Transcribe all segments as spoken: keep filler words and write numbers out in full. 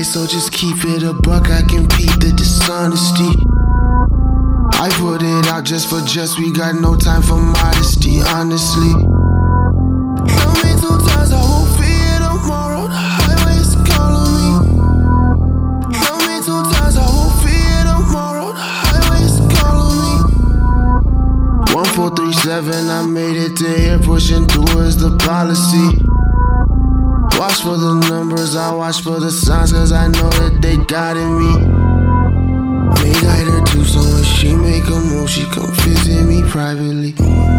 so just keep it a buck. I can peep the dishonesty. I put it out just for just, we got no time for modesty, honestly. Tell me two times I won't be here tomorrow, the highway's calling me. Tell me two times I won't be here tomorrow, the highway's calling me. One four three seven, I made it to here, pushing through is the policy. Watch for the numbers, I watch for the signs, cause I know that they guiding me. May guide her too, so when she make a move, she come visit me privately.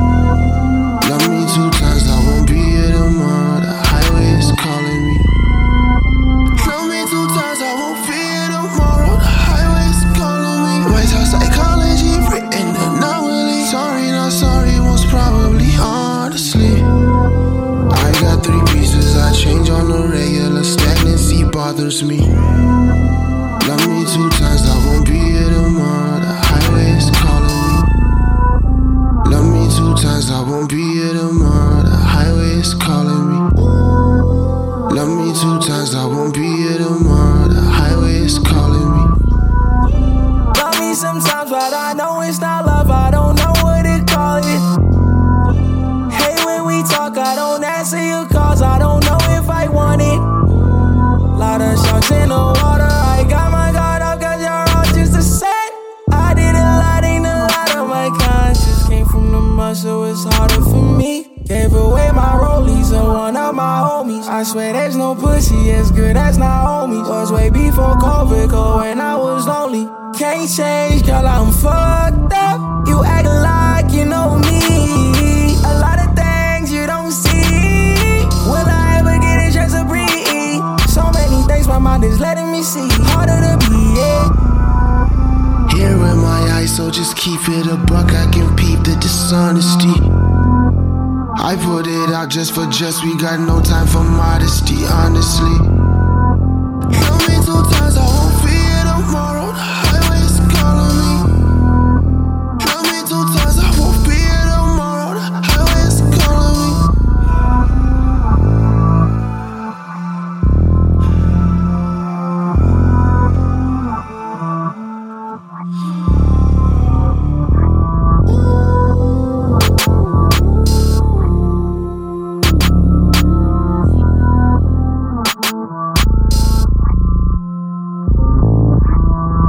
Love me two times, I won't be here tomorrow, the highway is calling me. Love me two times, I won't be here tomorrow, the highway is calling me. White House psychology, written anomaly. Sorry, not sorry, most probably, honestly. I got three pieces, I change on the regular, stagnancy bothers me. Love me two times, I won't be here tomorrow, the highway is calling me. Love me two times, I won't be here tomorrow, the highway is calling me. Love me two times, I won't be here tomorrow, the highway is calling me. Love me sometimes, but I know it's not love, I don't know what to call it. Hey, when we talk, I don't answer your calls, I don't know if I want it. Lot of sharks in the water, I got my guard up cause you're all just the same. I did a lot, ain't a lot of my conscience came from the mud, so it's harder for me. Gave away my rollies and one of my homies. I swear there's no pussy as good as Naomi. Was way before COVID, go when I was lonely. Can't change, girl, I'm fucked up. You act like you know me. A lot of things you don't see. Will I ever get a chance to breathe? So many things my mind is letting me see. Harder to be, yeah. Here in my eyes, so just keep it a buck. I can peep the dishonesty. I put it out just for just, we got no time for modesty, honestly.